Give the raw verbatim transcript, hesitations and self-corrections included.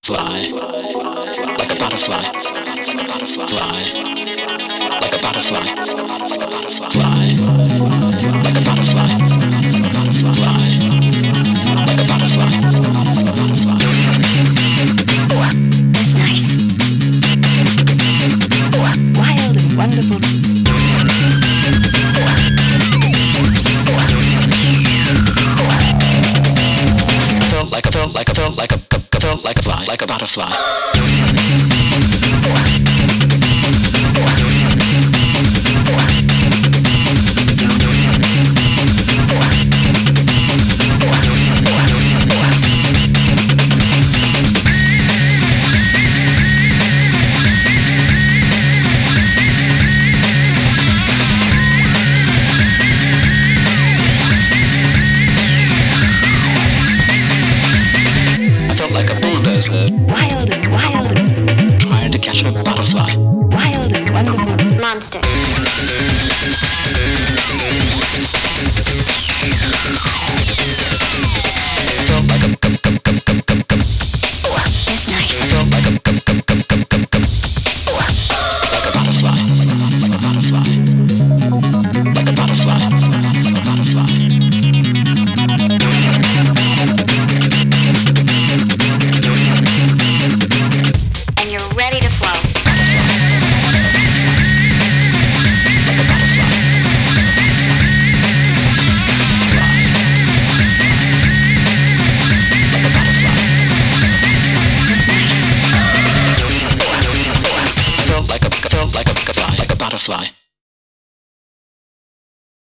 Fly like a butterfly. Fly like a butterfly. Fly like a butterfly. Fly like a butterfly. That's nice. Wild and wonderful. I felt like I felt like I felt like a I felt like a fly, like a butterfly. I felt like a bulldozer.